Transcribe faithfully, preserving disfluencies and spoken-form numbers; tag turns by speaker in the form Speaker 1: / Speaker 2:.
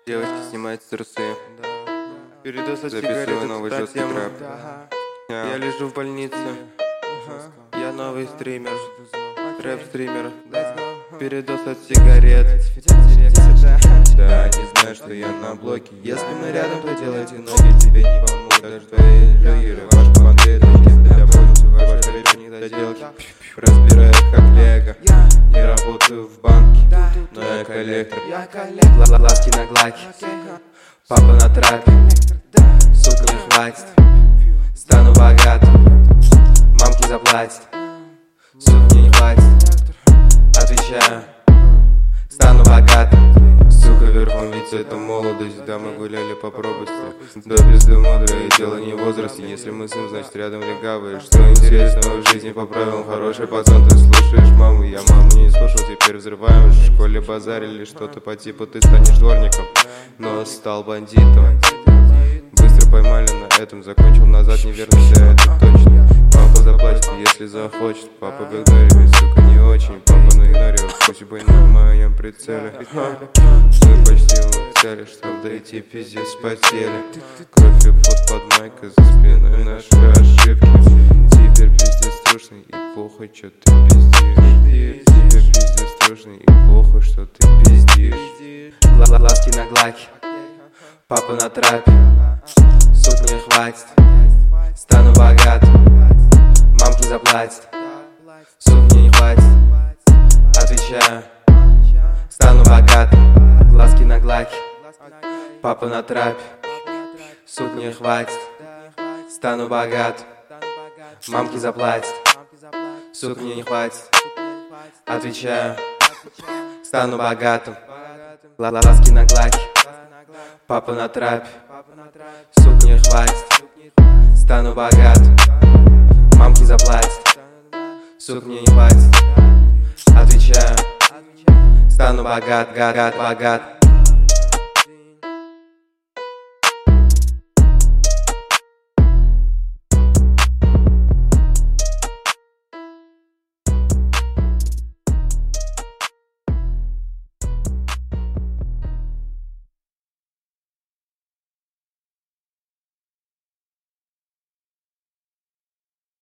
Speaker 1: Девочки снимают трусы.
Speaker 2: Передоз от
Speaker 1: Записываю
Speaker 2: сигарет,
Speaker 1: новый
Speaker 2: это та
Speaker 1: жесткий
Speaker 2: тема.
Speaker 1: трэп.
Speaker 2: Я лежу в больнице. Я новый стример. Рэп-стример. Передоз от сигарет.
Speaker 1: Да, не знаю, что я на блоке. Если мы рядом, то делайте ноги. Тебе не помогут даже твои жиры. Ваш командир, для пользы, ваши речи не доделки. Разбираю как лего. Не работаю в банке, но я коллектор.
Speaker 2: Глазки на глаке. Папа на трапе. Сука, не хватит. Стану богат. Мамки заплатят. Сука, мне не хватит. Отвечаю. Стану богат.
Speaker 1: Сука, верхом ведь это молодость. Да, мы гуляли по пропасти. Да, пизды мудрое, дело не в возрасте. Если мы сын, значит рядом легавые. Что интересного в жизни по правилам? Хороший пацан, ты слушаешь маму. Я маму не слушал, теперь взрываем. В школе базарили что-то по типу ты станешь дворником, но стал бандитом. Быстро поймали на этом, закончил назад, не вернусь, это точно. Папа заплатит, если захочет. Папа в игноре, ведь, сука, не очень. Папа на игноре, пусть бы не в моем прицеле. Мы почти у цели, чтоб дойти, пиздец, потели. Кровь и пот под майкой, за спиной наши ошибки. Теперь пиздец трушный и похуй, чё ты пиздишь. Теперь пиздец трушный и похуй, что ты пиздишь.
Speaker 2: Глазки на глаке. Папа на трапе. Сука, мне хватит. Стану богат. Мамки заплатят. Сука, мне не хватит. Отвечаю. Стану богат. Глазки на глаке. Папа на трапе. Сука, мне хватит. Стану богат. Мамки заплатят. Сука, мне не хватит. Отвечаю. Стану богатым. Глазки на глаке. Папа на трапе. Сука, мне хватит. Стану богатым. Мамки заплатят. Сука, мне не хватит. Отвечаю. Стану богат, богат, богат.